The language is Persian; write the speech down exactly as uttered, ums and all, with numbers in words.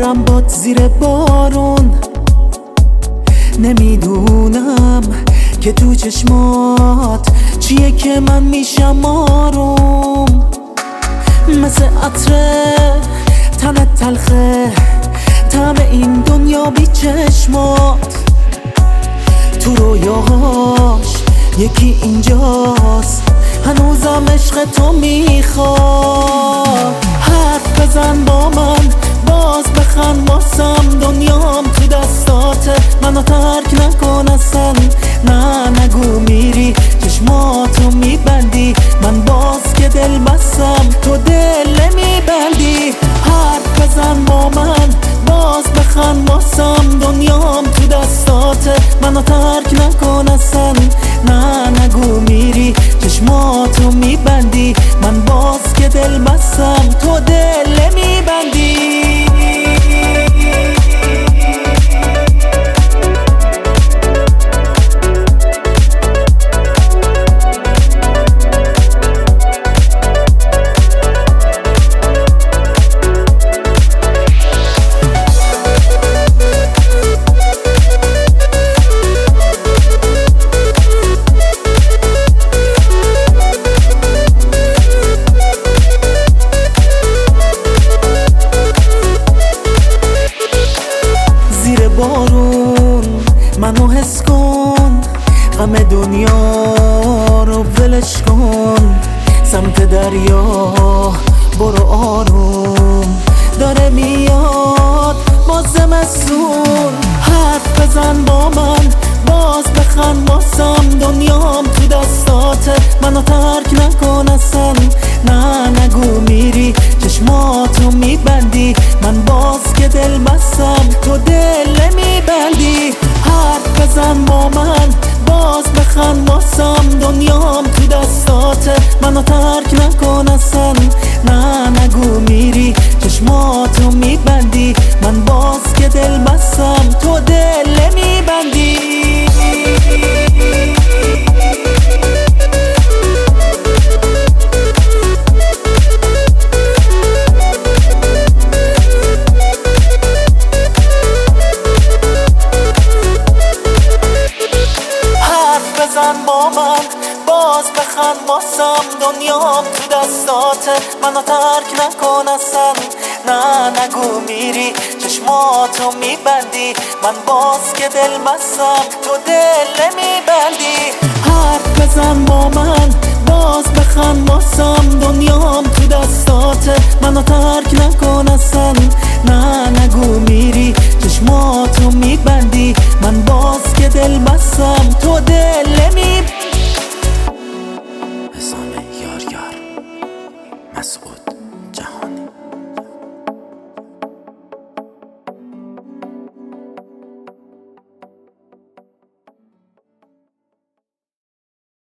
برم باد زیر بارون. نمیدونم که تو چشمات چیه که من میشم آروم. مثل عطره تنت تلخه، طعم این دنیا بی چشمات. تو رویاهاش یکی اینجاست، هنوزم عشق تو میخواد. حرف بزن با من، باز بخند واسم، دنیام تو دستاته، منو ترک نکن اصلا. نه نگو میری، چشماتو میبندی، من باز که دل بستم تو دل نمیبندی. حرف بزن با من، باز بخند واسم، دنیام تو دستاته، منو ترک نکن اصلا. نه نگو میری، چشماتو میبندی، من باز که دل بستم تو دل نمیبندی. بارون منو حس کن، غم دنیا رو ولش کن. سمت دریا برو آروم، داره میاد باز زمستون. حرف بزن با من، باز بخند واسم، دنیام تو دستاته، منو ترک نکن اصلا. نه نگو میری، چشماتو میبندی، من باز که دل بستم تو دل نمیبندی. حرف بزن با من، باز بخند واسم، دنیام تو دستاته، منو ترک نکن اصلا. نه نگو میری، چشماتو میبندی، من باز که دل بستم تو دل نمیبندی. بزن با من، باز بخند واسم، دنیام تو دستاته، منو ترک نکن اصلا. نه نگو میری، چشماتو میبندی، من باز که دل بستم تو دل نمیبندی. حرف بزن با من، باز بخند واسم، دنیام تو دستاته، منو ترک نکن اصلا. نه نگو میری، چشماتو میبندی، من باز که دل بستم تو دل نمی. حسام یار یار مسعود جهانی.